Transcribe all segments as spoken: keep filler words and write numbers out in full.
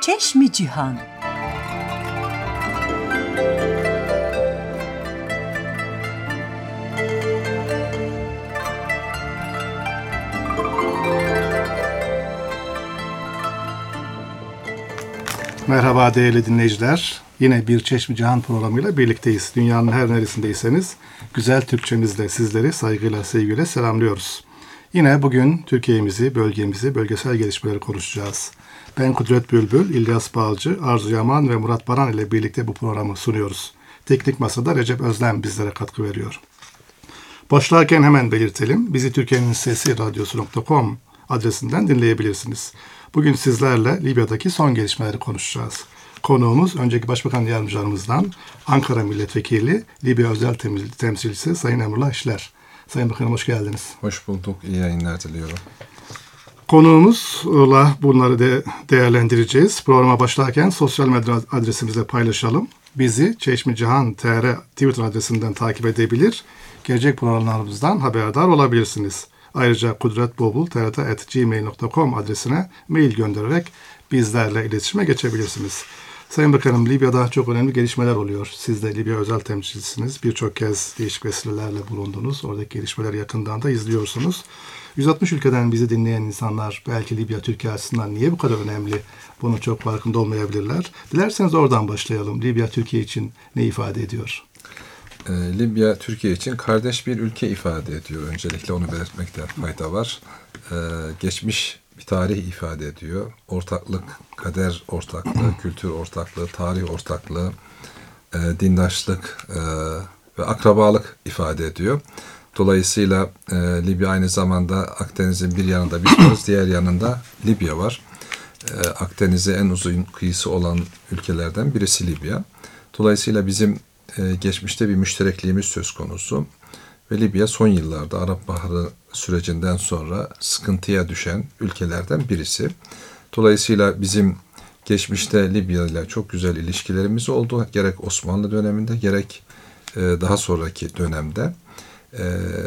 Çeşmi Cihan. Merhaba değerli dinleyiciler. Yine bir Çeşmi Cihan programıyla birlikteyiz. Dünyanın her neresindeyseniz güzel Türkçemizle sizleri saygıyla, sevgiyle selamlıyoruz. Yine bugün Türkiye'mizi, bölgemizi, bölgesel gelişmeleri konuşacağız. Ben Kudret Bülbül, İlyas Balcı, Arzu Yaman ve Murat Baran ile birlikte bu programı sunuyoruz. Teknik Masa'da Recep Özlem bizlere katkı veriyor. Başlarken hemen belirtelim. Bizi Türkiye'nin Sesi radyosu nokta com adresinden dinleyebilirsiniz. Bugün sizlerle Libya'daki son gelişmeleri konuşacağız. Konuğumuz önceki Başbakan Yardımcılarımızdan Ankara Milletvekili Libya Özel Temsilcisi Sayın Emrullah İşler. Sayın Bakanım hoş geldiniz. Hoş bulduk. İyi yayınlar diliyorum. Konuğumuzla bunları de değerlendireceğiz. Programa başlarken sosyal medya adresimizle paylaşalım. Bizi Çeşmi Cihan T R Twitter adresinden takip edebilir. Gelecek programlarımızdan haberdar olabilirsiniz. Ayrıca kudretbobul.trt at gmail nokta com adresine mail göndererek bizlerle iletişime geçebilirsiniz. Sayın Bakanım, Libya'da çok önemli gelişmeler oluyor. Siz de Libya özel temsilcisiniz. Birçok kez değişik vesilelerle bulundunuz. Oradaki gelişmeleri yakından da izliyorsunuz. yüz altmış ülkeden bizi dinleyen insanlar belki Libya Türkiye açısından niye bu kadar önemli? Bunun çok farkında olmayabilirler. Dilerseniz oradan başlayalım. Libya Türkiye için ne ifade ediyor? Ee, Libya Türkiye için kardeş bir ülke ifade ediyor. Öncelikle onu belirtmekte fayda var. Ee, geçmiş bir tarih ifade ediyor. Ortaklık, kader ortaklığı, kültür ortaklığı, tarih ortaklığı, e, dindaşlık e, ve akrabalık ifade ediyor. Dolayısıyla e, Libya aynı zamanda Akdeniz'in bir yanında biz varız, diğer yanında Libya var. E, Akdeniz'e en uzun kıyısı olan ülkelerden birisi Libya. Dolayısıyla bizim e, geçmişte bir müşterekliğimiz söz konusu. Ve Libya son yıllarda Arap Baharı sürecinden sonra sıkıntıya düşen ülkelerden birisi. Dolayısıyla bizim geçmişte Libya ile çok güzel ilişkilerimiz oldu. Gerek Osmanlı döneminde gerek e, daha sonraki dönemde. E,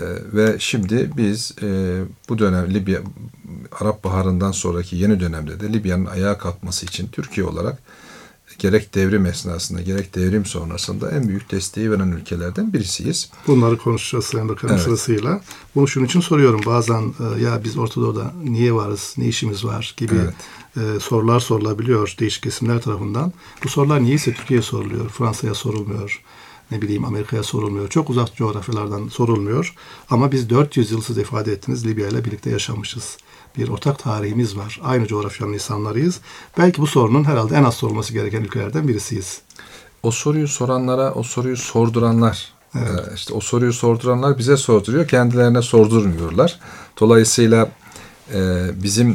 ve şimdi biz e, bu dönem Libya Arap Baharı'ndan sonraki yeni dönemde de Libya'nın ayağa kalkması için Türkiye olarak gerek devrim esnasında gerek devrim sonrasında en büyük desteği veren ülkelerden birisiyiz. Bunları konuşacağız Sayın Bakanım evet. Sırasıyla. Bunu şunun için soruyorum. Bazen ya biz Orta Doğu'da niye varız, ne işimiz var gibi evet. e, sorular sorulabiliyor değişik kesimler tarafından. Bu sorular niyeyse Türkiye'ye soruluyor, Fransa'ya sorulmuyor, ne bileyim Amerika'ya sorulmuyor. Çok uzak coğrafyalardan sorulmuyor. Ama biz dört yüz yıl siz ifade ettiniz Libya ile birlikte yaşamışız. Bir ortak tarihimiz var. Aynı coğrafyanın insanlarıyız. Belki bu sorunun herhalde en az sorulması gereken ülkelerden birisiyiz. O soruyu soranlara, o soruyu sorduranlar, evet. e, işte o soruyu sorduranlar bize sorduruyor, kendilerine sordurmuyorlar. Dolayısıyla e, bizim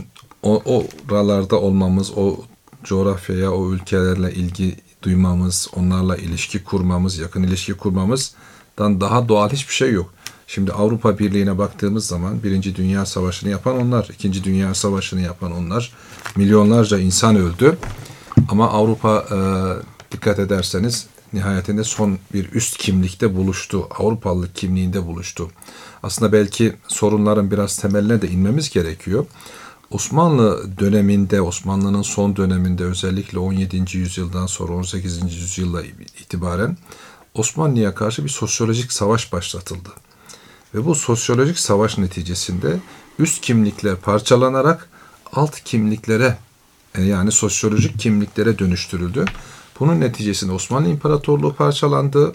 o oralarda olmamız, o coğrafyaya, o ülkelerle ilgi duymamız, onlarla ilişki kurmamız, yakın ilişki kurmamızdan daha doğal hiçbir şey yok. Şimdi Avrupa Birliği'ne baktığımız zaman Birinci Dünya Savaşı'nı yapan onlar, İkinci Dünya Savaşı'nı yapan onlar. Milyonlarca insan öldü. Ama Avrupa e, dikkat ederseniz nihayetinde son bir üst kimlikte buluştu. Avrupalılık kimliğinde buluştu. Aslında belki sorunların biraz temeline de inmemiz gerekiyor. Osmanlı döneminde, Osmanlı'nın son döneminde özellikle on yedinci yüzyıldan sonra on sekizinci yüzyılla itibaren Osmanlı'ya karşı bir sosyolojik savaş başlatıldı. Ve bu sosyolojik savaş neticesinde üst kimlikler parçalanarak alt kimliklere yani sosyolojik kimliklere dönüştürüldü. Bunun neticesinde Osmanlı İmparatorluğu parçalandı.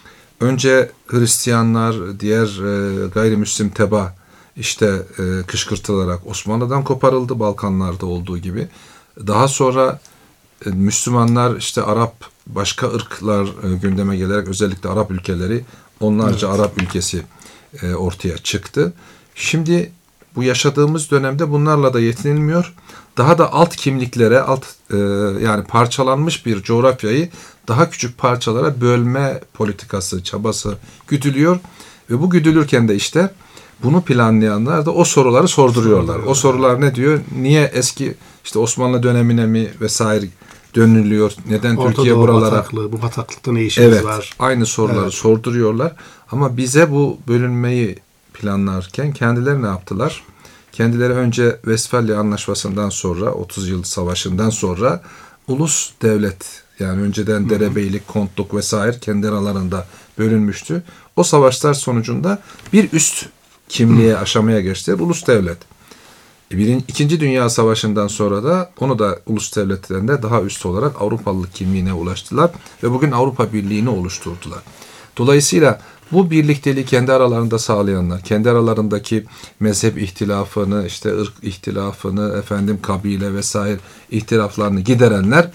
Önce Hristiyanlar, diğer e, gayrimüslim teba işte e, kışkırtılarak Osmanlı'dan koparıldı Balkanlarda olduğu gibi. Daha sonra e, Müslümanlar işte Arap başka ırklar e, gündeme gelerek özellikle Arap ülkeleri onlarca evet. Arap ülkesi ortaya çıktı. Şimdi bu yaşadığımız dönemde bunlarla da yetinilmiyor. Daha da alt kimliklere, alt e, yani parçalanmış bir coğrafyayı daha küçük parçalara bölme politikası, çabası güdülüyor. Ve bu güdülürken de işte bunu planlayanlar da o soruları sorduruyorlar. O sorular ne diyor? Niye eski işte Osmanlı dönemine mi vesaire dönülüyor? Neden Orta Türkiye Doğu buralara? Bataklığı, bu bataklıkta ne işimiz evet, var? Aynı soruları evet. sorduruyorlar. Ama bize bu bölünmeyi planlarken kendileri ne yaptılar? Kendileri önce Vesfalya Anlaşması'ndan sonra, otuz yıl savaşından sonra ulus devlet, yani önceden derebeylik, kontluk vesaire kendi aralarında bölünmüştü. O savaşlar sonucunda bir üst kimliğe, aşamaya geçtiler. Ulus devlet. Birinci, İkinci Dünya Savaşı'ndan sonra da onu da ulus devletlerinde daha üst olarak Avrupalılık kimliğine ulaştılar ve bugün Avrupa Birliği'ni oluşturdular. Dolayısıyla bu birlikteliği kendi aralarında sağlayanlar, kendi aralarındaki mezhep ihtilafını, işte ırk ihtilafını, efendim kabile vesaire ihtilaflarını giderenler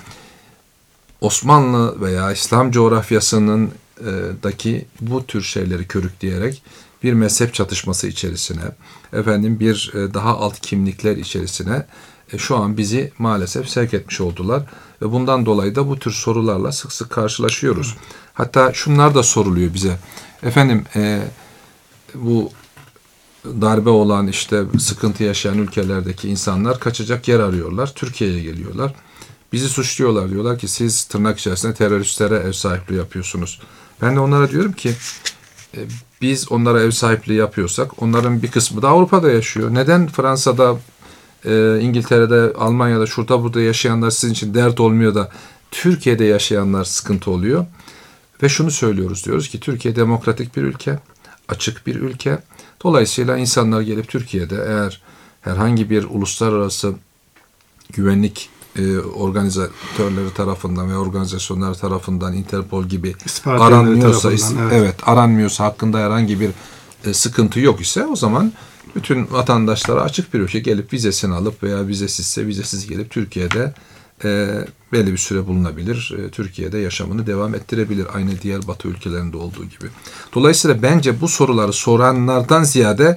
Osmanlı veya İslam coğrafyasının e, daki bu tür şeyleri körükleyerek bir mezhep çatışması içerisine, efendim bir e, daha alt kimlikler içerisine e, şu an bizi maalesef sevk etmiş oldular ve bundan dolayı da bu tür sorularla sık sık karşılaşıyoruz. Hatta şunlar da soruluyor bize. Efendim e, bu darbe olan, işte sıkıntı yaşayan ülkelerdeki insanlar kaçacak yer arıyorlar. Türkiye'ye geliyorlar. Bizi suçluyorlar. Diyorlar ki siz tırnak içerisinde teröristlere ev sahipliği yapıyorsunuz. Ben de onlara diyorum ki e, biz onlara ev sahipliği yapıyorsak onların bir kısmı da Avrupa'da yaşıyor. Neden Fransa'da, e, İngiltere'de, Almanya'da, şurada burada yaşayanlar sizin için dert olmuyor da Türkiye'de yaşayanlar sıkıntı oluyor? Ve şunu söylüyoruz, diyoruz ki Türkiye demokratik bir ülke, açık bir ülke. Dolayısıyla insanlar gelip Türkiye'de eğer herhangi bir uluslararası güvenlik e, organizatörleri tarafından ve organizasyonlar tarafından, Interpol gibi İstihbarat aranmıyorsa, tarafından, evet. evet. evet aranmıyorsa, hakkında herhangi bir e, sıkıntı yok ise o zaman bütün vatandaşlara açık bir ülke, gelip vizesini alıp veya vizesizse vizesiz gelip Türkiye'de e, belli bir süre bulunabilir. E, Türkiye'de yaşamını devam ettirebilir. Aynı diğer Batı ülkelerinde olduğu gibi. Dolayısıyla bence bu soruları soranlardan ziyade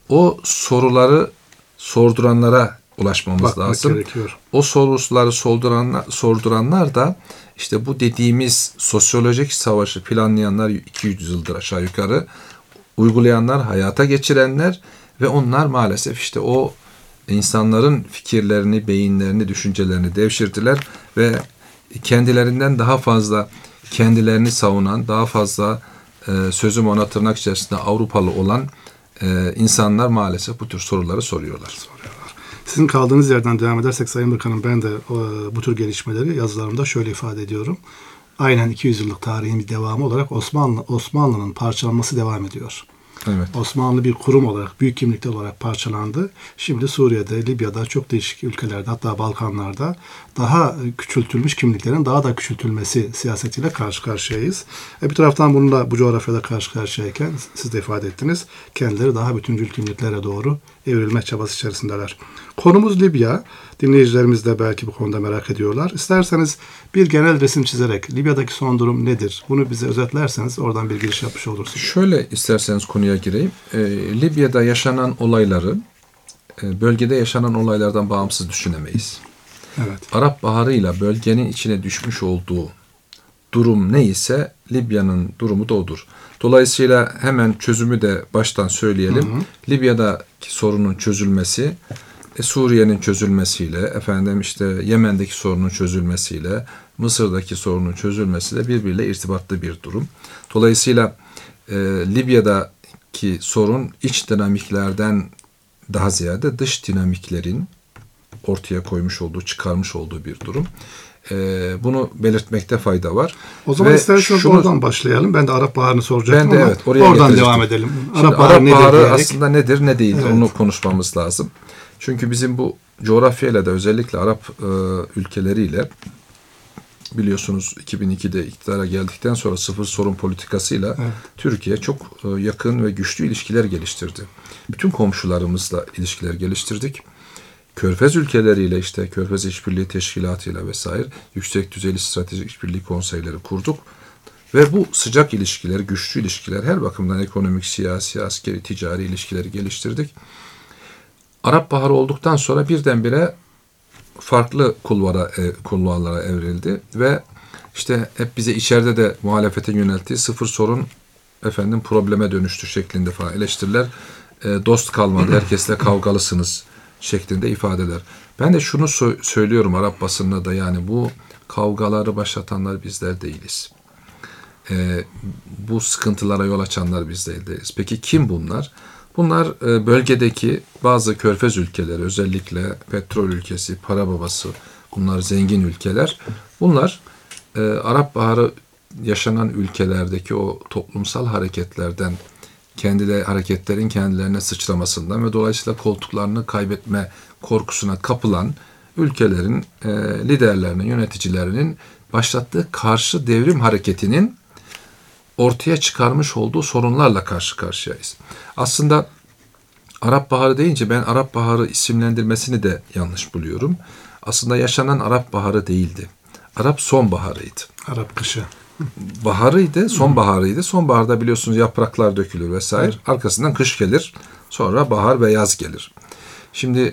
o soruları sorduranlara ulaşmamız Bakmak lazım. gerekiyor. O soruları sorduranlar, sorduranlar da işte bu dediğimiz sosyolojik savaşı planlayanlar, iki yüz yıldır aşağı yukarı uygulayanlar, hayata geçirenler ve onlar maalesef işte o insanların fikirlerini, beyinlerini, düşüncelerini devşirdiler ve kendilerinden daha fazla kendilerini savunan, daha fazla e, sözüm ona tırnak içerisinde Avrupalı olan e, insanlar maalesef bu tür soruları soruyorlar. Sizin kaldığınız yerden devam edersek Sayın Bakanım, ben de e, bu tür gelişmeleri yazılarımda şöyle ifade ediyorum. Aynen iki yüz yıllık tarihin bir devamı olarak Osmanlı Osmanlı'nın parçalanması devam ediyor. Evet. Osmanlı bir kurum olarak, büyük kimlikler olarak parçalandı. Şimdi Suriye'de, Libya'da, çok değişik ülkelerde, hatta Balkanlar'da daha küçültülmüş kimliklerin daha da küçültülmesi siyasetiyle karşı karşıyayız. E bir taraftan bununla bu coğrafyada karşı karşıyayken siz de ifade ettiniz, kendileri daha bütüncül kimliklere doğru evrilme çabası içerisindeler. Konumuz Libya. Dinleyicilerimiz de belki bu konuda merak ediyorlar. İsterseniz bir genel resim çizerek Libya'daki son durum nedir? Bunu bize özetlerseniz oradan bir giriş yapmış olursunuz. Şöyle isterseniz konuya gireyim. E, Libya'da yaşanan olayları e, bölgede yaşanan olaylardan bağımsız düşünemeyiz. Evet. Arap Baharı ile bölgenin içine düşmüş olduğu durum neyse Libya'nın durumu da odur. Dolayısıyla hemen çözümü de baştan söyleyelim. Hı hı. Libya'daki sorunun çözülmesi, e, Suriye'nin çözülmesiyle, efendim işte Yemen'deki sorunun çözülmesiyle, Mısır'daki sorunun çözülmesiyle birbiriyle irtibatlı bir durum. Dolayısıyla e, Libya'daki sorun iç dinamiklerden daha ziyade dış dinamiklerin ortaya koymuş olduğu, çıkarmış olduğu bir durum. Ee, bunu belirtmekte fayda var. O zaman Ve isterseniz şunu, oradan başlayalım. Ben de Arap Baharı'nı soracaktım ben de ama evet, oraya oradan devam edelim. Şimdi Arap Baharı, Arap nedir Baharı diyerek. aslında nedir, ne değildir, Evet. onu konuşmamız lazım. Çünkü bizim bu coğrafyayla da özellikle Arap e, ülkeleriyle biliyorsunuz iki bin ikide iktidara geldikten sonra sıfır sorun politikasıyla evet. Türkiye çok e, yakın ve güçlü ilişkiler geliştirdi. Bütün komşularımızla ilişkiler geliştirdik. Körfez ülkeleriyle, işte Körfez İşbirliği Teşkilatı'yla vesaire yüksek düzeyli stratejik işbirliği konseyleri kurduk. Ve bu sıcak ilişkiler, güçlü ilişkiler, her bakımdan ekonomik, siyasi, askeri, ticari ilişkileri geliştirdik. Arap Baharı olduktan sonra birdenbire farklı kulvara, e, kulvarlara evrildi ve işte hep bize içeride de muhalefete yönelttiği sıfır sorun efendim probleme dönüştü şeklinde falan eleştiriler. E, dost kalmadı, herkesle kavgalısınız şeklinde ifadeler. Ben de şunu so- söylüyorum Arap basınına da, yani bu kavgaları başlatanlar bizler değiliz. E, bu sıkıntılara yol açanlar biz değiliz. Peki kim bunlar? Bunlar e, bölgedeki bazı körfez ülkeleri, özellikle petrol ülkesi, para babası, Bunlar zengin ülkeler. Bunlar e, Arap Baharı yaşanan ülkelerdeki o toplumsal hareketlerden, kendileri hareketlerin kendilerine sıçramasından ve dolayısıyla koltuklarını kaybetme korkusuna kapılan ülkelerin e, liderlerinin, yöneticilerinin başlattığı karşı devrim hareketinin ortaya çıkarmış olduğu sorunlarla karşı karşıyayız. Aslında Arap Baharı deyince ben Arap Baharı isimlendirmesini de yanlış buluyorum. Aslında yaşanan Arap Baharı değildi. Arap sonbaharıydı. Arap kışı. Baharıydı, sonbaharıydı. Sonbaharda biliyorsunuz yapraklar dökülür vesaire. Evet. Arkasından kış gelir. Sonra bahar ve yaz gelir. Şimdi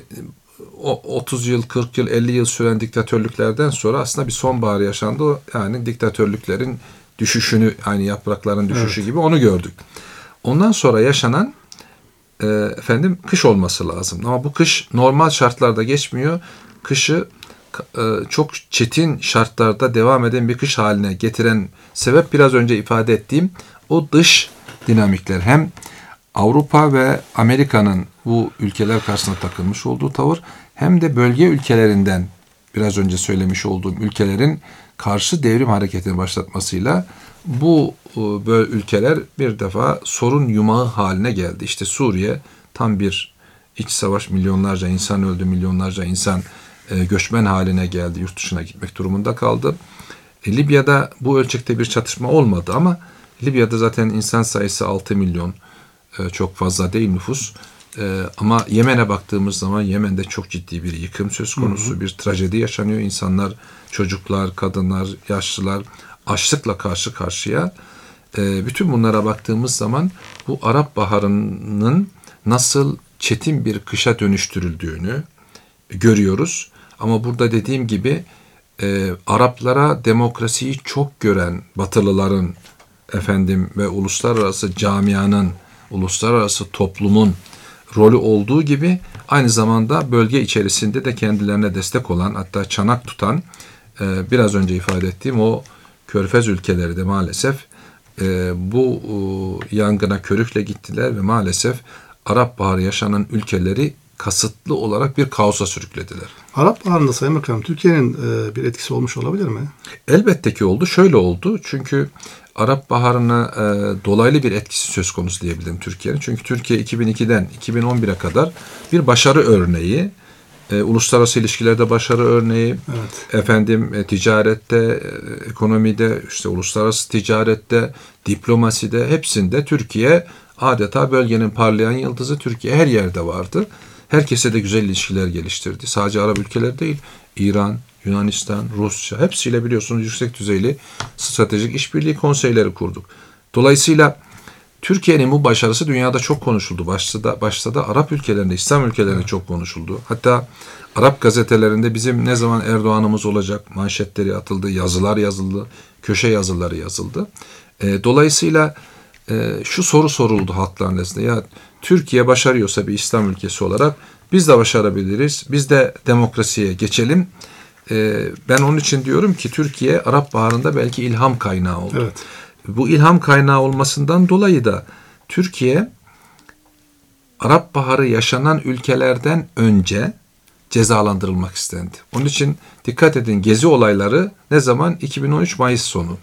o otuz yıl, kırk yıl, elli yıl süren diktatörlüklerden sonra aslında bir sonbahar yaşandı. Yani diktatörlüklerin düşüşünü, yani yaprakların düşüşü evet. gibi onu gördük. Ondan sonra yaşanan e, efendim kış olması lazım. Ama bu kış normal şartlarda geçmiyor. Kışı e, çok çetin şartlarda devam eden bir kış haline getiren sebep biraz önce ifade ettiğim o dış dinamikler. Hem Avrupa ve Amerika'nın bu ülkeler karşısında takılmış olduğu tavır, hem de bölge ülkelerinden biraz önce söylemiş olduğum ülkelerin karşı devrim hareketini başlatmasıyla bu böyle ülkeler bir defa sorun yumağı haline geldi. İşte Suriye tam bir iç savaş, milyonlarca insan öldü, milyonlarca insan e, göçmen haline geldi, yurt dışına gitmek durumunda kaldı. E, Libya'da bu ölçekte bir çatışma olmadı ama Libya'da zaten insan sayısı altı milyon, e, çok fazla değil nüfus. E, ama Yemen'e baktığımız zaman Yemen'de çok ciddi bir yıkım söz konusu, hı hı. bir trajedi yaşanıyor. İnsanlar, çocuklar, kadınlar, yaşlılar açlıkla karşı karşıya. E, bütün bunlara baktığımız zaman bu Arap Baharı'nın nasıl çetin bir kışa dönüştürüldüğünü görüyoruz. Ama burada dediğim gibi e, Araplara demokrasiyi çok gören Batılıların efendim ve uluslararası camianın, uluslararası toplumun rolü olduğu gibi aynı zamanda bölge içerisinde de kendilerine destek olan, hatta çanak tutan e, biraz önce ifade ettiğim o Körfez ülkeleri de maalesef e, bu e, yangına körükle gittiler ve maalesef Arap Baharı yaşanan ülkeleri kasıtlı olarak bir kaosa sürüklediler. Arap Baharı'nda Sayın Bakanım Türkiye'nin e, bir etkisi olmuş olabilir mi? Elbette ki oldu. Şöyle oldu. Çünkü Arap Baharı'na e, dolaylı bir etkisi söz konusu diyebilirim Türkiye'nin. Çünkü Türkiye iki bin ikiden iki bin on bire kadar bir başarı örneği, e, uluslararası ilişkilerde başarı örneği, evet. efendim e, ticarette, e, ekonomide, işte uluslararası ticarette, diplomaside hepsinde Türkiye adeta bölgenin parlayan yıldızı. Türkiye her yerde vardı. Herkese de güzel ilişkiler geliştirdi. Sadece Arap ülkeler değil, İran, Yunanistan, Rusya hepsiyle biliyorsunuz yüksek düzeyli stratejik işbirliği konseyleri kurduk. Dolayısıyla Türkiye'nin bu başarısı dünyada çok konuşuldu. Başta da, başta da Arap ülkelerinde, İslam ülkelerinde evet. çok konuşuldu. Hatta Arap gazetelerinde bizim ne zaman Erdoğan'ımız olacak manşetleri atıldı, yazılar yazıldı, köşe yazıları yazıldı. E, dolayısıyla e, şu soru soruldu halkların arasında. Ya Türkiye başarıyorsa bir İslam ülkesi olarak biz de başarabiliriz. Biz de demokrasiye geçelim. Ee, ben onun için diyorum ki Türkiye Arap Baharı'nda belki ilham kaynağı oldu. Evet. Bu ilham kaynağı olmasından dolayı da Türkiye Arap Baharı yaşanan ülkelerden önce cezalandırılmak istendi. Onun için dikkat edin, gezi olayları ne zaman? iki bin on üç Mayıs sonu.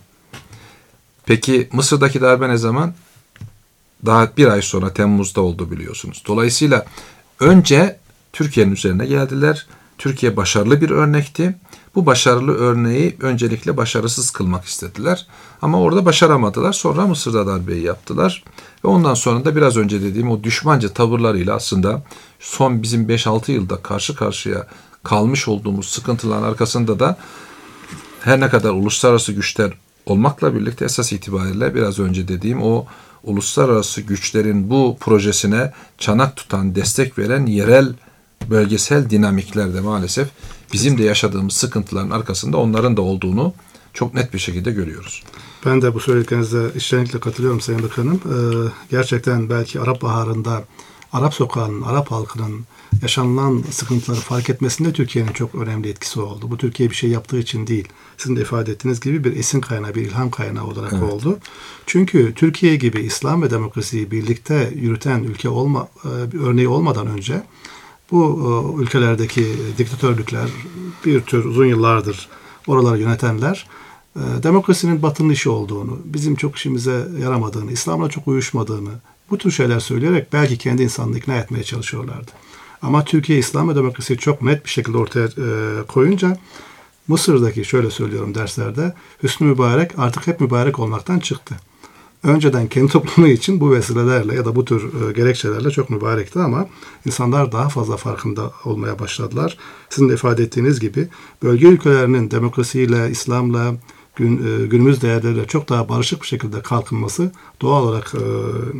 Peki Mısır'daki darbe ne zaman? Daha bir ay sonra Temmuz'da oldu biliyorsunuz. Dolayısıyla önce Türkiye'nin üzerine geldiler. Türkiye başarılı bir örnekti. Bu başarılı örneği öncelikle başarısız kılmak istediler. Ama orada başaramadılar. Sonra Mısır'da darbeyi yaptılar. Ve ondan sonra da biraz önce dediğim o düşmanca tavırlarıyla aslında son bizim beş altı yılda karşı karşıya kalmış olduğumuz sıkıntıların arkasında da her ne kadar uluslararası güçler olmakla birlikte esas itibariyle biraz önce dediğim o uluslararası güçlerin bu projesine çanak tutan, destek veren yerel, bölgesel dinamikler de maalesef bizim de yaşadığımız sıkıntıların arkasında onların da olduğunu çok net bir şekilde görüyoruz. Ben de bu söylediklerinizle içtenlikle katılıyorum Sayın Bakanım. Ee, gerçekten belki Arap Baharı'nda Arap sokağının, Arap halkının yaşanılan sıkıntıları fark etmesinde Türkiye'nin çok önemli etkisi oldu. Bu Türkiye bir şey yaptığı için değil. Sizin de ifade ettiğiniz gibi bir esin kaynağı, bir ilham kaynağı olarak evet. oldu. Çünkü Türkiye gibi İslam ve demokrasiyi birlikte yürüten ülke olma, bir örneği olmadan önce Bu ülkelerdeki diktatörlükler, bir tür uzun yıllardır oraları yönetenler demokrasinin Batı'nın işi olduğunu, bizim çok işimize yaramadığını, İslam'la çok uyuşmadığını, bu tür şeyler söyleyerek belki kendi insanını ikna etmeye çalışıyorlardı. Ama Türkiye İslam ve demokrasiyi çok net bir şekilde ortaya koyunca Mısır'daki, şöyle söylüyorum derslerde, Hüsnü Mübarek artık hep mübarek olmaktan çıktı. Önceden kendi toplumu için bu vesilelerle ya da bu tür e, gerekçelerle çok mübarekti ama insanlar daha fazla farkında olmaya başladılar. Sizin de ifade ettiğiniz gibi bölge ülkelerinin demokrasiyle, İslam'la, gün, e, günümüz değerleriyle çok daha barışık bir şekilde kalkınması doğal olarak e,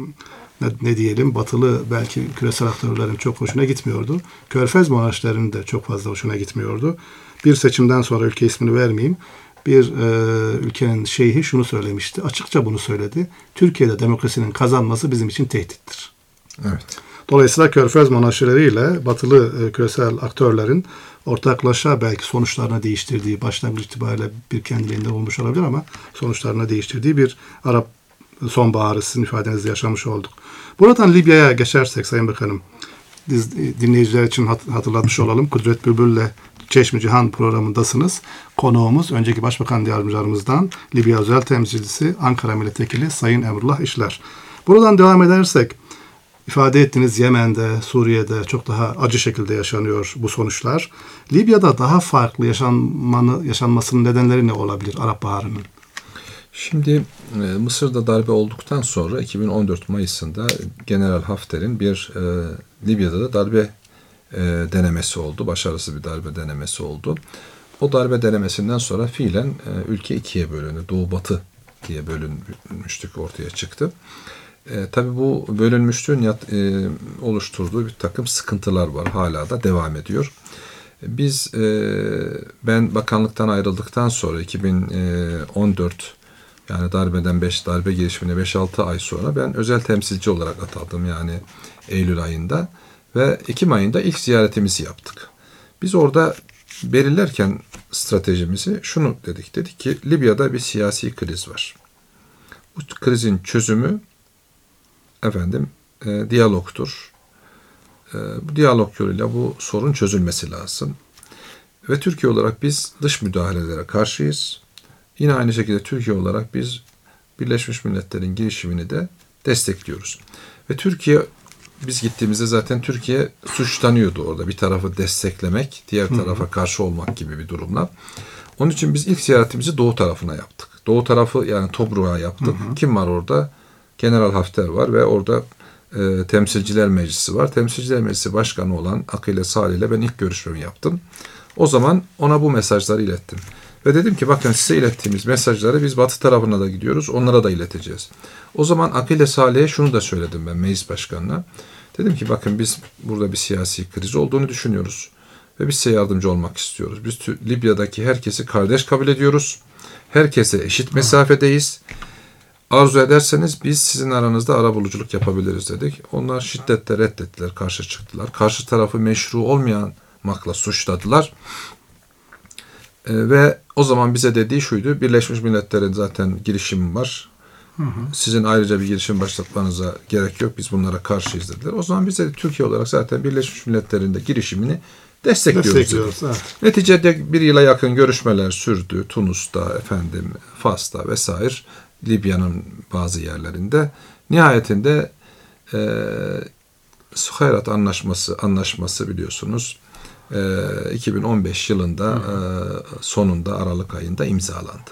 ne, ne diyelim batılı belki küresel aktörlerin çok hoşuna gitmiyordu. Körfez monarşilerinin de çok fazla hoşuna gitmiyordu. Bir seçimden sonra, ülke ismini vermeyeyim, bir e, ülkenin şeyhi şunu söylemişti. Açıkça bunu söyledi. Türkiye'de demokrasinin kazanması bizim için tehdittir. Evet. Dolayısıyla Körfez monarşileriyle batılı e, küresel aktörlerin ortaklaşa belki sonuçlarını değiştirdiği, başlangıç itibariyle bir kendiliğinden olmuş olabilir ama sonuçlarını değiştirdiği bir Arap sonbaharı sizin ifadenizde yaşamış olduk. Buradan Libya'ya geçersek Sayın Bakanım, biz dinleyiciler için hatırlatmış olalım. Kudret Bülbül'le Çeşmi Cihan programındasınız. Konuğumuz önceki Başbakan Yardımcılarımızdan Libya Özel Temsilcisi Ankara Milletvekili Sayın Emrullah İşler. Buradan devam edersek, ifade ettiğiniz Yemen'de, Suriye'de çok daha acı şekilde yaşanıyor bu sonuçlar. Libya'da daha farklı yaşanmanı, yaşanmasının nedenleri ne olabilir Arap Baharı'nın? Şimdi Mısır'da darbe olduktan sonra iki bin on dört Mayıs'ında General Hafter'in bir e, Libya'da da darbe e, denemesi oldu. Başarısız bir darbe denemesi oldu. O darbe denemesinden sonra fiilen e, ülke ikiye bölündü. Doğu Batı diye bölünmüşlük ortaya çıktı. E, tabii bu bölünmüşlüğün yat, e, oluşturduğu bir takım sıkıntılar var. Hala da devam ediyor. Biz, e, ben bakanlıktan ayrıldıktan sonra iki bin on dört yani darbeden beş darbe girişimine beş altı ay sonra ben özel temsilci olarak atandım yani Eylül ayında ve Ekim ayında ilk ziyaretimizi yaptık. Biz orada belirlerken stratejimizi şunu dedik. Dedik ki Libya'da bir siyasi kriz var. Bu krizin çözümü efendim e, diyalogtur. E, bu diyalog yoluyla bu sorun çözülmesi lazım. Ve Türkiye olarak biz dış müdahalelere karşıyız. Yine aynı şekilde Türkiye olarak biz Birleşmiş Milletler'in girişimini de destekliyoruz. Ve Türkiye, biz gittiğimizde zaten Türkiye suçlanıyordu orada. Bir tarafı desteklemek, diğer tarafa karşı olmak gibi bir durumla. Onun için biz ilk ziyaretimizi doğu tarafına yaptık. Doğu tarafı yani Tobruk'a yaptık. Hı hı. Kim var orada? General Hafter var ve orada e, Temsilciler Meclisi var. Temsilciler Meclisi Başkanı olan Akile Salih ile ben ilk görüşmemi yaptım. O zaman ona bu mesajları ilettim. Ve dedim ki bakın size ilettiğimiz mesajları biz Batı tarafına da gidiyoruz, onlara da ileteceğiz. O zaman Akile Salih'e şunu da söyledim ben meclis başkanına. Dedim ki bakın biz burada bir siyasi kriz olduğunu düşünüyoruz. Ve biz size yardımcı olmak istiyoruz. Biz Libya'daki herkesi kardeş kabul ediyoruz. Herkese eşit mesafedeyiz. Arzu ederseniz biz sizin aranızda arabuluculuk yapabiliriz dedik. Onlar şiddetle reddettiler, karşı çıktılar. Karşı tarafı meşru olmamakla suçladılar. Ee, ve o zaman bize dediği şuydu, Birleşmiş Milletler'in zaten girişimi var. Hı hı. Sizin ayrıca bir girişim başlatmanıza gerek yok, biz bunlara karşıyız dediler. O zaman biz de Türkiye olarak zaten Birleşmiş Milletler'in de girişimini destekliyoruz. destekliyoruz evet. Neticede bir yıla yakın görüşmeler sürdü. Tunus'ta, efendim, Fas'ta vesaire, Libya'nın bazı yerlerinde. Nihayetinde e, Suhayrat Anlaşması, anlaşması biliyorsunuz. iki bin on beş yılında hı hı. sonunda Aralık ayında imzalandı.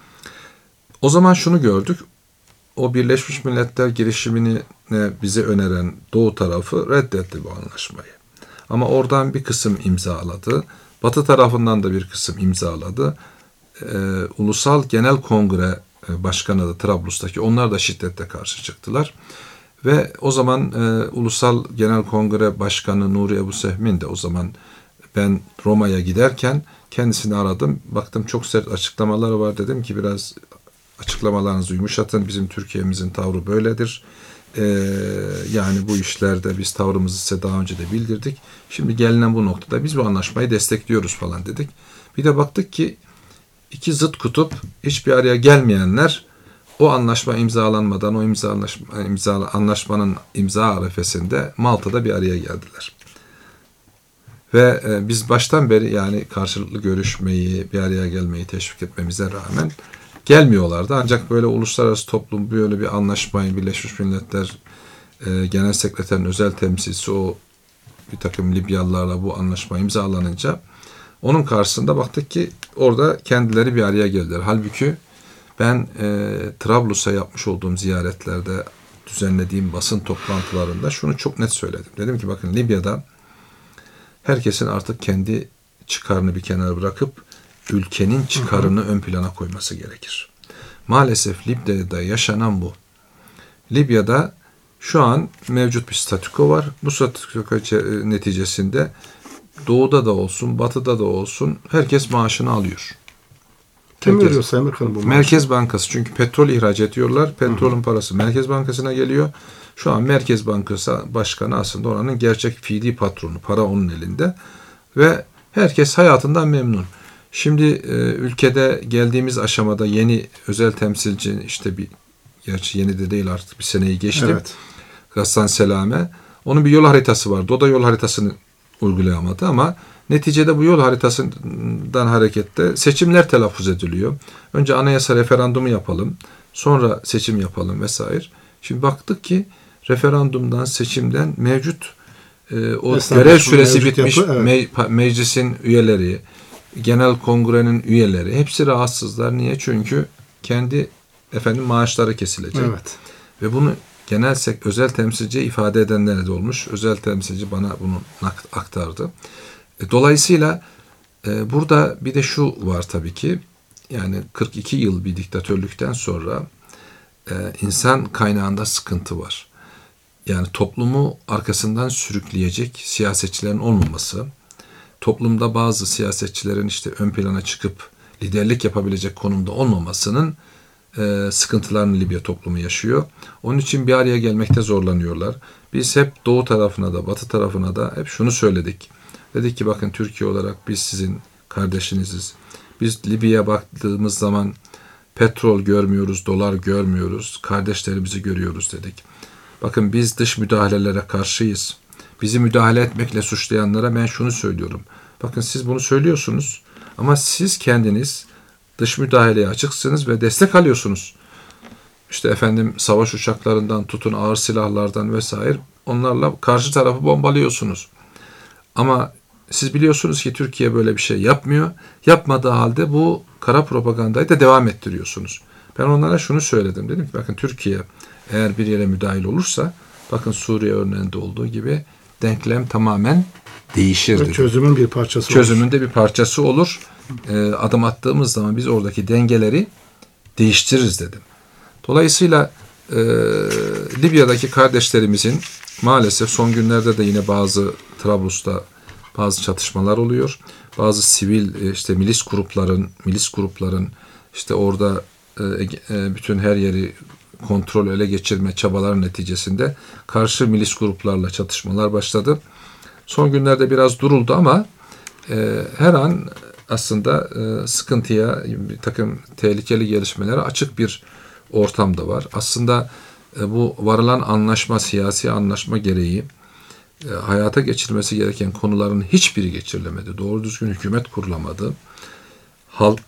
O zaman şunu gördük. O Birleşmiş Milletler girişimini bize öneren Doğu tarafı reddetti bu anlaşmayı. Ama oradan bir kısım imzaladı. Batı tarafından da bir kısım imzaladı. Ulusal Genel Kongre Başkanı da Trablus'taki, onlar da şiddetle karşı çıktılar. Ve o zaman e, Ulusal Genel Kongre Başkanı Nuri Ebu Sehmin de o zaman ben Roma'ya giderken kendisini aradım. Baktım çok sert açıklamaları var. Dedim ki biraz açıklamalarınızı yumuşatın. Bizim Türkiye'mizin tavrı böyledir. Ee, yani bu işlerde biz tavrımızı size daha önce de bildirdik. Şimdi gelinen bu noktada biz bu anlaşmayı destekliyoruz falan dedik. Bir de baktık ki iki zıt kutup hiçbir araya gelmeyenler o anlaşma imzalanmadan o imza anlaşma, imza, anlaşmanın imza arefesinde Malta'da bir araya geldiler. Ve e, biz baştan beri yani karşılıklı görüşmeyi, bir araya gelmeyi teşvik etmemize rağmen gelmiyorlardı. Ancak böyle uluslararası toplum böyle bir anlaşmayı Birleşmiş Milletler e, Genel Sekreterinin özel temsilcisi o bir takım Libyalılarla bu anlaşma imzalanınca onun karşısında baktık ki orada kendileri bir araya geldiler. Halbuki ben e, Trablus'a yapmış olduğum ziyaretlerde, düzenlediğim basın toplantılarında şunu çok net söyledim. Dedim ki bakın Libya'da herkesin artık kendi çıkarını bir kenara bırakıp ülkenin çıkarını hı hı. ön plana koyması gerekir. Maalesef Libya'da yaşanan bu. Libya'da şu an mevcut bir statüko var. Bu statüko neticesinde doğuda da olsun, batıda da olsun herkes maaşını alıyor. Kim herkes, veriyor Sayın Bakanım bu maaşı? Merkez Bankası. Çünkü petrol ihraç ediyorlar. Petrolün hı hı. parası Merkez Bankası'na geliyor. Şu an Merkez Bankası Başkanı aslında oranın gerçek fiili patronu. Para onun elinde. Ve herkes hayatından memnun. Şimdi e, ülkede geldiğimiz aşamada yeni özel temsilci işte bir gerçi yeni de değil artık bir seneyi geçti. Evet. Gassan Selame. Onun bir yol haritası vardı. O da yol haritasını uygulayamadı ama neticede bu yol haritasından hareketle seçimler telaffuz ediliyor. Önce anayasa referandumu yapalım. Sonra seçim yapalım vesaire. Şimdi baktık ki referandumdan, seçimden mevcut e, o Mesela görev süresi bitmiş yapı, evet. me- meclisin üyeleri, genel kongrenin üyeleri hepsi rahatsızlar. Niye? Çünkü kendi efendim maaşları kesilecek. Evet. Ve bunu genel sek- özel temsilciye ifade edenler de olmuş. Özel temsilci bana bunu aktardı. E, dolayısıyla e, burada bir de şu var tabii ki. Yani kırk iki yıl bir diktatörlükten sonra e, insan kaynağında sıkıntı var. Yani toplumu arkasından sürükleyecek siyasetçilerin olmaması, toplumda bazı siyasetçilerin işte ön plana çıkıp liderlik yapabilecek konumda olmamasının e, sıkıntılarını Libya toplumu yaşıyor. Onun için bir araya gelmekte zorlanıyorlar. Biz hep doğu tarafına da batı tarafına da hep şunu söyledik. Dedik ki bakın Türkiye olarak biz sizin kardeşiniziz. Biz Libya'ya baktığımız zaman petrol görmüyoruz, dolar görmüyoruz, kardeşlerimizi görüyoruz dedik. Bakın biz dış müdahalelere karşıyız. Bizi müdahale etmekle suçlayanlara ben şunu söylüyorum. Bakın siz bunu söylüyorsunuz ama siz kendiniz dış müdahaleye açıksınız ve destek alıyorsunuz. İşte efendim savaş uçaklarından tutun ağır silahlardan vesaire onlarla karşı tarafı bombalıyorsunuz. Ama siz biliyorsunuz ki Türkiye böyle bir şey yapmıyor. Yapmadığı halde bu kara propagandayı da devam ettiriyorsunuz. Ben onlara şunu söyledim. Dedim ki bakın Türkiye eğer bir yere müdahil olursa bakın Suriye örneğinde olduğu gibi denklem tamamen değişir dedim. Çözümün bir parçası Çözümün olur. de bir parçası olur. Ee, adım attığımız zaman biz oradaki dengeleri değiştiririz dedim. Dolayısıyla e, Libya'daki kardeşlerimizin maalesef son günlerde de yine bazı Trablus'ta bazı çatışmalar oluyor. Bazı sivil işte milis grupların milis grupların işte orada e, e, bütün her yeri kontrol ele geçirme çabaları neticesinde karşı milis gruplarla çatışmalar başladı. Son günlerde biraz duruldu ama e, her an aslında e, sıkıntıya, bir takım tehlikeli gelişmelere açık bir ortam da var. Aslında e, bu varılan anlaşma, siyasi anlaşma gereği e, hayata geçirilmesi gereken konuların hiçbiri geçirilemedi. Doğru düzgün hükümet kurulamadı. Halk,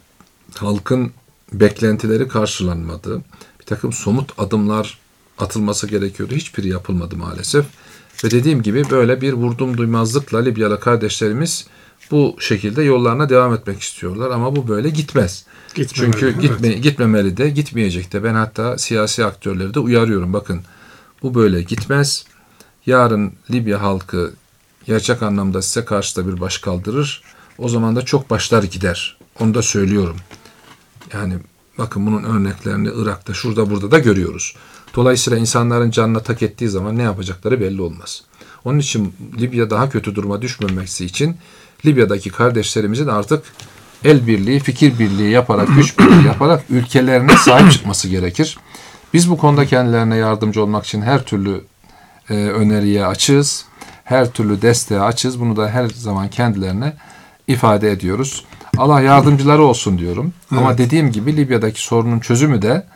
halkın beklentileri karşılanmadı. Bir takım somut adımlar atılması gerekiyordu. Hiçbiri yapılmadı maalesef. Ve dediğim gibi böyle bir vurdum duymazlıkla Libyalı kardeşlerimiz bu şekilde yollarına devam etmek istiyorlar. Ama bu böyle gitmez. Gitmemeli, Çünkü gitme, evet. gitmemeli de gitmeyecek de. Ben hatta siyasi aktörleri de uyarıyorum. Bakın bu böyle gitmez. Yarın Libya halkı gerçek anlamda size karşı da bir baş kaldırır. O zaman da çok başlar gider. Onu da söylüyorum. Yani bakın bunun örneklerini Irak'ta, şurada, burada da görüyoruz. Dolayısıyla insanların canına tak ettiği zaman ne yapacakları belli olmaz. Onun için Libya daha kötü duruma düşmemesi için Libya'daki kardeşlerimizin artık el birliği, fikir birliği yaparak, güç birliği yaparak ülkelerine sahip çıkması gerekir. Biz bu konuda kendilerine yardımcı olmak için her türlü e, öneriye açığız. Her türlü desteğe açığız. Bunu da her zaman kendilerine ifade ediyoruz. Allah yardımcıları olsun diyorum. Evet. Ama dediğim gibi Libya'daki sorunun çözümü de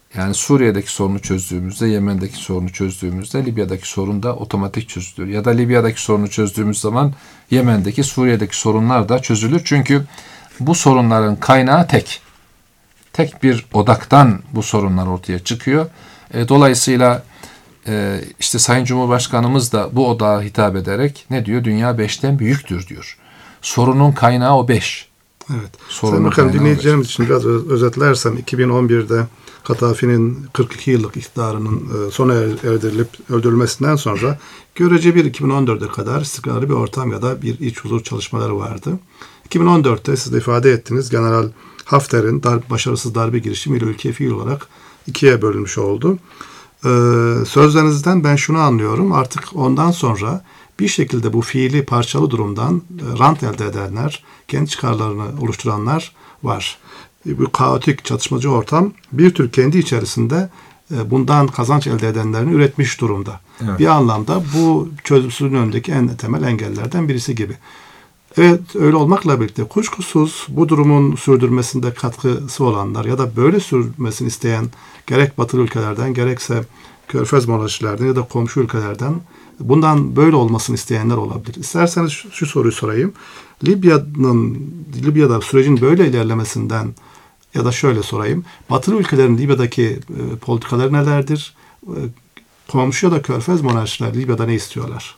Yani Suriye'deki sorunu çözdüğümüzde, Yemen'deki sorunu çözdüğümüzde Libya'daki sorun da otomatik çözülür. Ya da Libya'daki sorunu çözdüğümüz zaman Yemen'deki, Suriye'deki sorunlar da çözülür. Çünkü bu sorunların kaynağı tek. Tek bir odaktan bu sorunlar ortaya çıkıyor. E, dolayısıyla e, işte Sayın Cumhurbaşkanımız da bu odağa hitap ederek ne diyor? Dünya beşten büyüktür diyor. Sorunun kaynağı o beş. Evet. Sorunun Sayın Bakanım, kaynağı dinleyicilerimiz için biraz öz- özetlersem iki bin on birde Kaddafi'nin kırk iki yıllık iktidarının e, sona er- erdirilip öldürülmesinden sonra görece bir iki bin on dörde kadar istikrarlı bir ortam ya da bir iç huzur çalışmaları vardı. iki bin on dörtte siz de ifade ettiniz, General Hafter'in dar- başarısız darbe girişimiyle ülke fiil olarak ikiye bölünmüş oldu. Ee, sözlerinizden ben şunu anlıyorum, artık ondan sonra bir şekilde bu fiili parçalı durumdan e, rant elde edenler, kendi çıkarlarını oluşturanlar var. E, bu kaotik, çatışmacı ortam bir tür kendi içerisinde e, bundan kazanç elde edenlerini üretmiş durumda. Evet. Bir anlamda bu çözümsüzlüğün önündeki en temel engellerden birisi gibi. Evet, öyle olmakla birlikte kuşkusuz bu durumun sürdürmesinde katkısı olanlar ya da böyle sürmesini isteyen gerek batılı ülkelerden gerekse Körfez monarşilerden ya da komşu ülkelerden bundan böyle olmasını isteyenler olabilir. İsterseniz şu, şu soruyu sorayım. Libya'nın Libya'da sürecin böyle ilerlemesinden ya da şöyle sorayım. Batılı ülkelerin Libya'daki e, politikaları nelerdir? E, komşu ya da Körfez monarşiler Libya'da ne istiyorlar?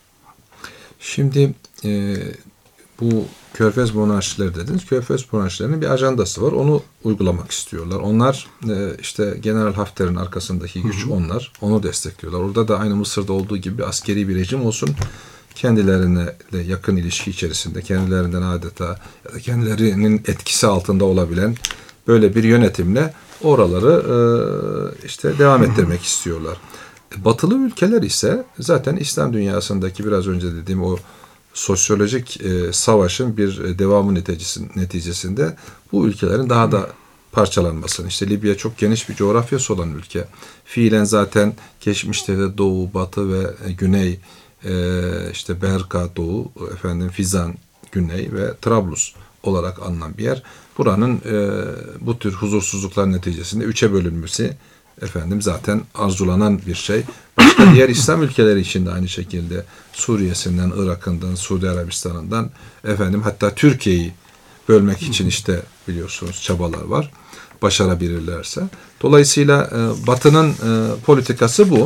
Şimdi e, bu Körfez monarşileri dediniz. Körfez monarşilerinin bir ajandası var. Onu uygulamak istiyorlar. Onlar e, işte General Hafter'in arkasındaki güç, hı hı, onlar. Onu destekliyorlar. Orada da aynı Mısır'da olduğu gibi bir askeri bir rejim olsun. Kendilerine de yakın ilişki içerisinde, kendilerinden adeta ya da kendilerinin etkisi altında olabilen böyle bir yönetimle oraları e, işte devam ettirmek istiyorlar. Batılı ülkeler ise zaten İslam dünyasındaki biraz önce dediğim o sosyolojik e, savaşın bir e, devamı neticesinde bu ülkelerin daha da parçalanmasını. İşte Libya çok geniş bir coğrafyası olan ülke. Fiilen zaten geçmişte de Doğu, Batı ve e, Güney, e, işte Berka Doğu, efendim Fizan Güney ve Trablus olarak anılan bir yer. Buranın e, bu tür huzursuzluklar neticesinde üçe bölünmesi efendim zaten arzulanan bir şey. Başka diğer İslam ülkeleri için de aynı şekilde Suriye'sinden, Irak'ından, Suudi Arabistan'ından efendim hatta Türkiye'yi bölmek için işte biliyorsunuz çabalar var. Başarabilirlerse. Dolayısıyla e, Batı'nın e, politikası bu.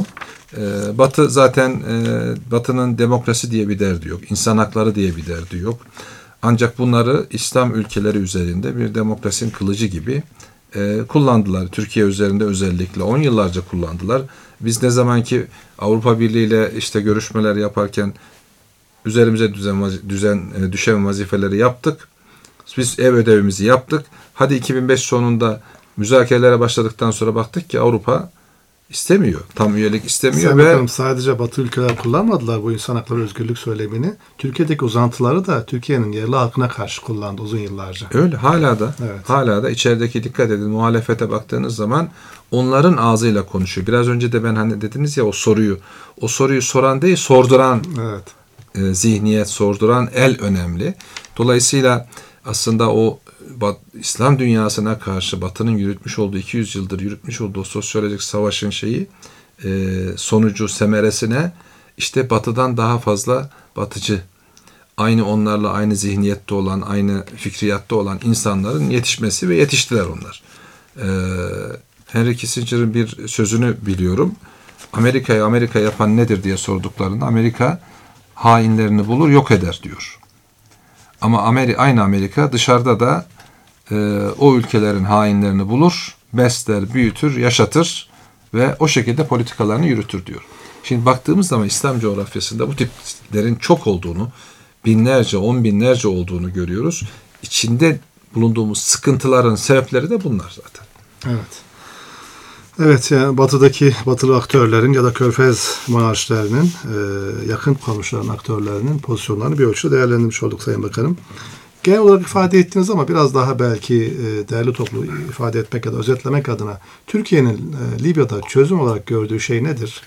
E, Batı zaten e, Batı'nın demokrasi diye bir derdi yok. İnsan hakları diye bir derdi yok. Ancak bunları İslam ülkeleri üzerinde bir demokrasinin kılıcı gibi e, kullandılar. Türkiye üzerinde özellikle on yıllarca kullandılar. Biz ne zaman ki Avrupa Birliği ile işte görüşmeler yaparken üzerimize düzen, düzen e, düşen vazifeleri yaptık. Biz ev ödevimizi yaptık. Hadi iki bin beş sonunda müzakerelere başladıktan sonra baktık ki Avrupa istemiyor. Tam üyelik istemiyor. Sayın ve Bakanım, sadece Batı ülkeler kullanmadılar bu insan hakları özgürlük söylemini. Türkiye'deki uzantıları da Türkiye'nin yerli halkına karşı kullandı uzun yıllarca. Öyle hala da Evet. hala da içerideki dikkat edin muhalefete baktığınız zaman onların ağzıyla konuşuyor. Biraz önce de ben hani dediniz ya o soruyu o soruyu soran değil sorduran Evet. e, zihniyet sorduran el önemli. Dolayısıyla aslında o Bat, İslam dünyasına karşı Batı'nın yürütmüş olduğu iki yüz yıldır yürütmüş olduğu sosyolojik savaşın şeyi e, sonucu semeresine işte Batı'dan daha fazla batıcı, aynı onlarla aynı zihniyette olan, aynı fikriyatta olan insanların yetişmesi ve yetiştiler onlar. E, Henry Kissinger'ın bir sözünü biliyorum. Amerika'yı Amerika yapan nedir diye sorduklarında Amerika hainlerini bulur, yok eder diyor. Ama Amerika, aynı Amerika dışarıda da e, o ülkelerin hainlerini bulur, besler, büyütür, yaşatır ve o şekilde politikalarını yürütür diyor. Şimdi baktığımız zaman İslam coğrafyasında bu tiplerin çok olduğunu, binlerce, on binlerce olduğunu görüyoruz. İçinde bulunduğumuz sıkıntıların sebepleri de bunlar zaten. Evet. Evet, yani batıdaki batılı aktörlerin ya da Körfez monarşilerinin e, yakın komşuların aktörlerinin pozisyonlarını bir ölçüde değerlendirmiş olduk Sayın Bakanım. Genel olarak ifade ettiniz ama biraz daha belki e, değerli toplu ifade etmek ya da özetlemek adına Türkiye'nin e, Libya'da çözüm olarak gördüğü şey nedir?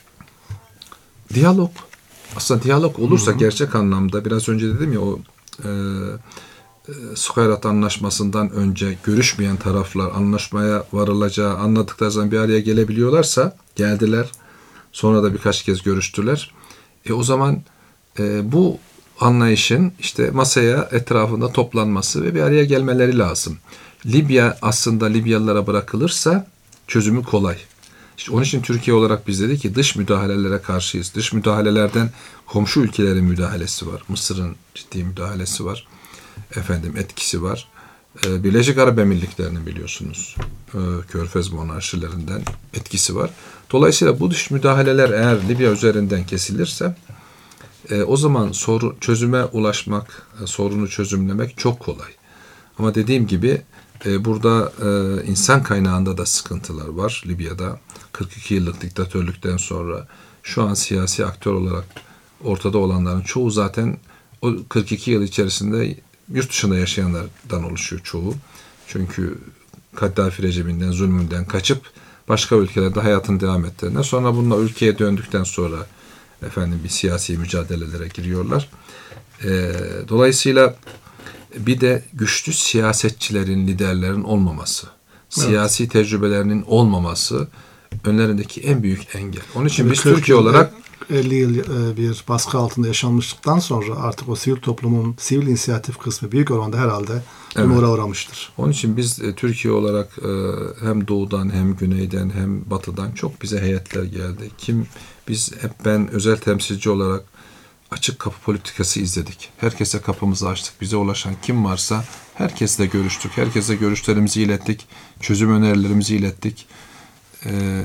Diyalog. Aslında diyalog olursa Hı-hı. gerçek anlamda biraz önce dedim ya o e, Sukayrat Anlaşması'ndan önce görüşmeyen taraflar anlaşmaya varılacağı anladıkları zaman bir araya gelebiliyorlarsa, geldiler. Sonra da birkaç kez görüştüler. E o zaman e, bu anlayışın işte masaya etrafında toplanması ve bir araya gelmeleri lazım. Libya aslında Libyalılara bırakılırsa çözümü kolay. İşte onun için Türkiye olarak biz dedik ki dış müdahalelere karşıyız. Dış müdahalelerden komşu ülkelerin müdahalesi var. Mısır'ın ciddi müdahalesi var. Efendim etkisi var. Ee, Birleşik Arap Emirlikleri'nin biliyorsunuz e, Körfez monarşilerinden etkisi var. Dolayısıyla bu dış müdahaleler eğer Libya üzerinden kesilirse e, o zaman soru, çözüme ulaşmak, e, sorunu çözümlemek çok kolay. Ama dediğim gibi e, burada e, insan kaynağında da sıkıntılar var Libya'da. kırk iki yıllık diktatörlükten sonra şu an siyasi aktör olarak ortada olanların çoğu zaten o kırk iki yıl içerisinde yurt dışında yaşayanlardan oluşuyor çoğu. Çünkü Kaddafi rejiminden, zulmünden kaçıp başka ülkelerde hayatını devam ettiğinden sonra bununla ülkeye döndükten sonra efendim bir siyasi mücadelelere giriyorlar. E, dolayısıyla bir de güçlü siyasetçilerin, liderlerin olmaması, evet. siyasi tecrübelerinin olmaması önlerindeki en büyük engel. Onun için Şimdi biz Türkiye olarak elli yıl bir baskı altında yaşanmışlıktan sonra artık o sivil toplumun, sivil inisiyatif kısmı büyük oranda herhalde dumura evet. uğramıştır. Onun için biz Türkiye olarak hem doğudan hem güneyden hem batıdan çok bize heyetler geldi. Kim biz hep ben özel temsilci olarak açık kapı politikası izledik. Herkese kapımızı açtık. Bize ulaşan kim varsa herkesle görüştük. Herkese görüşlerimizi ilettik. Çözüm önerilerimizi ilettik. Ee,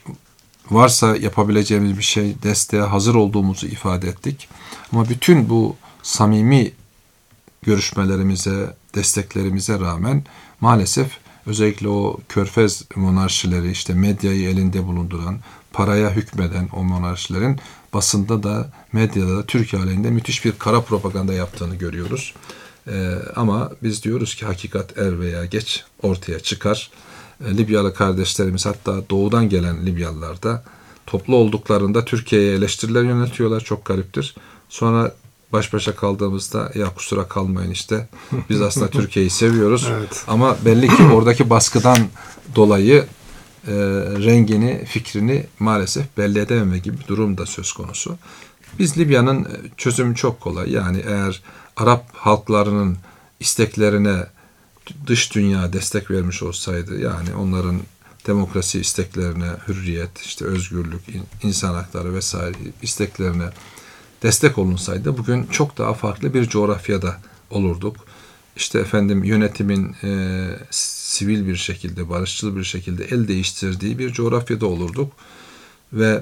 varsa yapabileceğimiz bir şey, desteğe hazır olduğumuzu ifade ettik. Ama bütün bu samimi görüşmelerimize, desteklerimize rağmen maalesef özellikle o Körfez monarşileri, işte medyayı elinde bulunduran, paraya hükmeden o monarşilerin basında da medyada da Türkiye aleyhinde müthiş bir kara propaganda yaptığını görüyoruz. Ee, ama biz diyoruz ki hakikat er veya geç ortaya çıkar. Ee, Libyalı kardeşlerimiz hatta doğudan gelen Libyalılar da toplu olduklarında Türkiye'ye eleştiriler yöneltiyorlar. Çok gariptir. Sonra baş başa kaldığımızda ya kusura kalmayın işte biz aslında Türkiye'yi seviyoruz. Evet. Ama belli ki oradaki baskıdan dolayı e, rengini, fikrini maalesef belli edememe gibi bir durum da söz konusu. Biz Libya'nın çözümü çok kolay. Yani eğer Arap halklarının isteklerine dış dünya destek vermiş olsaydı, yani onların demokrasi isteklerine, hürriyet, işte özgürlük, insan hakları vesaire isteklerine destek olunsaydı bugün çok daha farklı bir coğrafyada olurduk. İşte efendim yönetimin e, sivil bir şekilde, barışçıl bir şekilde el değiştirdiği bir coğrafyada olurduk. Ve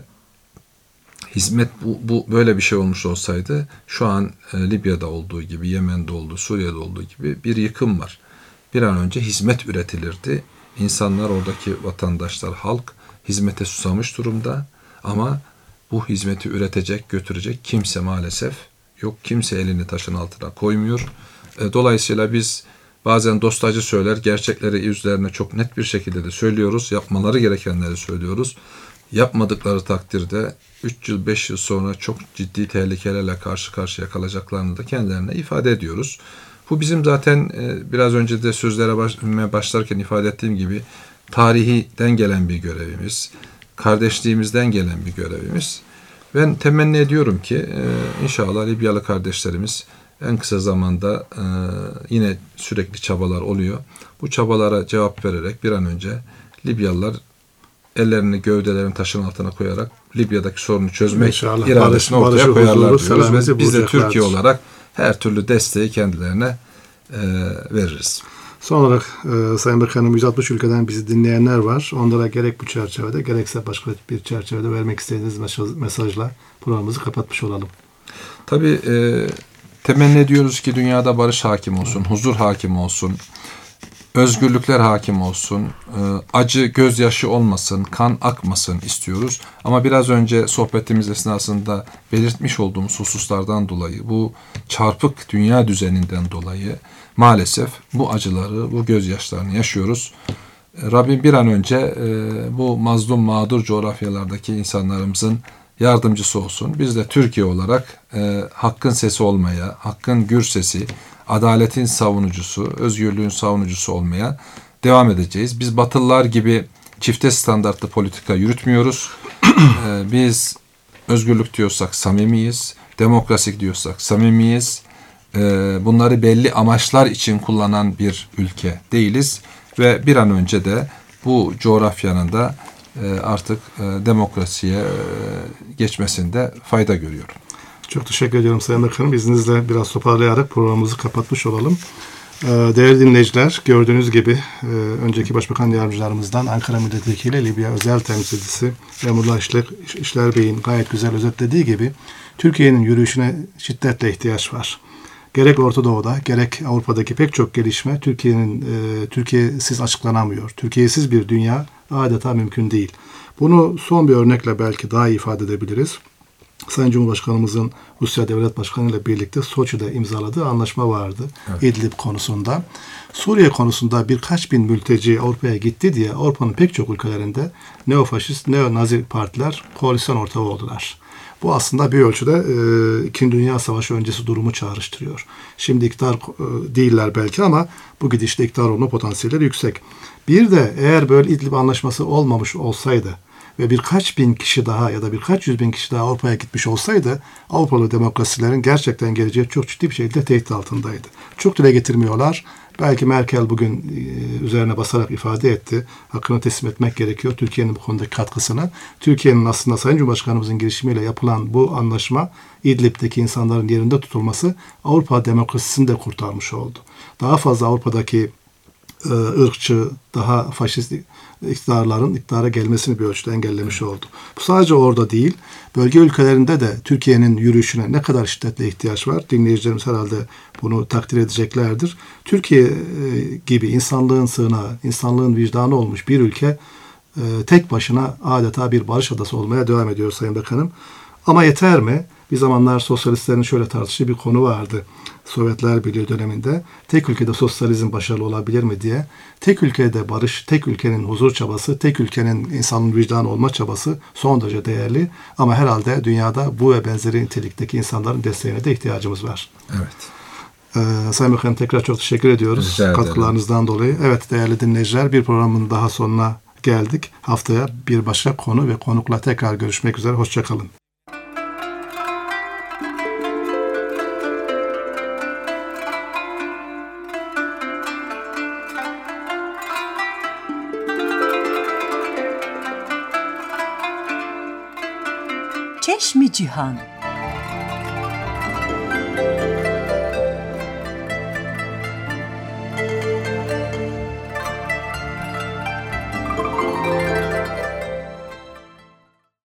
hizmet bu, bu böyle bir şey olmuş olsaydı şu an e, Libya'da olduğu gibi, Yemen'de olduğu, Suriye'de olduğu gibi bir yıkım var. Bir an önce hizmet üretilirdi. İnsanlar, oradaki vatandaşlar, halk hizmete susamış durumda ama bu hizmeti üretecek, götürecek kimse maalesef yok. Kimse elini taşın altına koymuyor. E, dolayısıyla biz bazen dostacı söyler, gerçekleri yüzlerine çok net bir şekilde de söylüyoruz. Yapmaları gerekenleri söylüyoruz. Yapmadıkları takdirde üç yıl, beş yıl sonra çok ciddi tehlikelerle karşı karşıya kalacaklarını da kendilerine ifade ediyoruz. Bu bizim zaten e, biraz önce de sözlere baş, başlarken ifade ettiğim gibi tarihten gelen bir görevimiz. Kardeşliğimizden gelen bir görevimiz. Ben temenni ediyorum ki e, inşallah Libyalı kardeşlerimiz en kısa zamanda e, yine sürekli çabalar oluyor. Bu çabalara cevap vererek bir an önce Libyalılar ellerini gövdelerini taşın altına koyarak Libya'daki sorunu çözmek İnşallah. iradesini barış, ortaya koyarlar diyoruz. Ve biz de Türkiye olarak her türlü desteği kendilerine e, veririz. Son olarak e, Sayın Bakanım, yüz altmış ülkeden bizi dinleyenler var. Onlara gerek bu çerçevede gerekse başka bir çerçevede vermek istediğiniz mesaj, mesajla programımızı kapatmış olalım. Tabii e, temenni ediyoruz ki dünyada barış hakim olsun, evet. huzur hakim olsun, özgürlükler hakim olsun, e, acı gözyaşı olmasın, kan akmasın istiyoruz. Ama biraz önce sohbetimiz esnasında belirtmiş olduğumuz hususlardan dolayı, bu çarpık dünya düzeninden dolayı maalesef bu acıları, bu gözyaşlarını yaşıyoruz. Rabbim bir an önce e, bu mazlum mağdur coğrafyalardaki insanlarımızın yardımcısı olsun. Biz de Türkiye olarak e, hakkın sesi olmaya, hakkın gür sesi, adaletin savunucusu, özgürlüğün savunucusu olmaya devam edeceğiz. Biz Batılılar gibi çifte standartlı politika yürütmüyoruz. Ee, biz özgürlük diyorsak samimiyiz, demokrasi diyorsak samimiyiz. Ee, bunları belli amaçlar için kullanan bir ülke değiliz ve bir an önce de bu coğrafyanın da e, artık e, demokrasiye e, geçmesinde fayda görüyorum. Çok teşekkür ediyorum Sayın Bakanım. İzninizle biraz toparlayarak programımızı kapatmış olalım. Değerli dinleyiciler, gördüğünüz gibi önceki Başbakan Yardımcılarımızdan Ankara Milletvekili Libya Özel Temsilcisi Emrullah İşler, İşler Bey'in gayet güzel özetlediği gibi Türkiye'nin yürüyüşüne şiddetle ihtiyaç var. Gerek Orta Doğu'da gerek Avrupa'daki pek çok gelişme Türkiye'nin e, Türkiye'siz açıklanamıyor. Türkiye'siz bir dünya adeta mümkün değil. Bunu son bir örnekle belki daha iyi ifade edebiliriz. Sayın Cumhurbaşkanımızın Rusya Devlet Başkanı ile birlikte Soçi'de imzaladığı anlaşma vardı. Evet. İdlib konusunda. Suriye konusunda birkaç bin mülteci Avrupa'ya gitti diye Avrupa'nın pek çok ülkelerinde neofaşist, neo-nazi partiler koalisyon ortağı oldular. Bu aslında bir ölçüde e, İkinci Dünya Savaşı öncesi durumu çağrıştırıyor. Şimdi iktidar e, değiller belki ama bu gidişte iktidar olma potansiyelleri yüksek. Bir de eğer böyle İdlib anlaşması olmamış olsaydı ve birkaç bin kişi daha ya da birkaç yüz bin kişi daha Avrupa'ya gitmiş olsaydı Avrupalı demokrasilerin gerçekten geleceği çok ciddi bir şekilde tehdit altındaydı. Çok dile getirmiyorlar. Belki Merkel bugün üzerine basarak ifade etti. Hakkını teslim etmek gerekiyor Türkiye'nin bu konudaki katkısını. Türkiye'nin aslında Sayın Cumhurbaşkanımızın girişimiyle yapılan bu anlaşma İdlib'deki insanların yerinde tutulması Avrupa demokrasisini de kurtarmış oldu. Daha fazla Avrupa'daki ırkçı, daha faşist iktidarların iktidara gelmesini bir ölçüde engellemiş oldu. Bu sadece orada değil, bölge ülkelerinde de Türkiye'nin yürüyüşüne ne kadar şiddetle ihtiyaç var. Dinleyicilerimiz herhalde bunu takdir edeceklerdir. Türkiye gibi insanlığın sığınağı, insanlığın vicdanı olmuş bir ülke tek başına adeta bir barış adası olmaya devam ediyor Sayın Bakanım. Ama yeter mi? Bir zamanlar sosyalistlerin şöyle tartıştığı bir konu vardı. Sovyetler Birliği döneminde tek ülkede sosyalizm başarılı olabilir mi diye. Tek ülkede barış, tek ülkenin huzur çabası, tek ülkenin insanın vicdanı olma çabası son derece değerli. Ama herhalde dünyada bu ve benzeri nitelikteki insanların desteğine de ihtiyacımız var. Evet. Ee, Sayın Bakanım tekrar çok teşekkür ediyoruz katkılarınızdan dolayı. Evet değerli dinleyiciler, bir programın daha sonuna geldik. Haftaya bir başka konu ve konukla tekrar görüşmek üzere. Hoşça kalın. Çeşmi Cihan.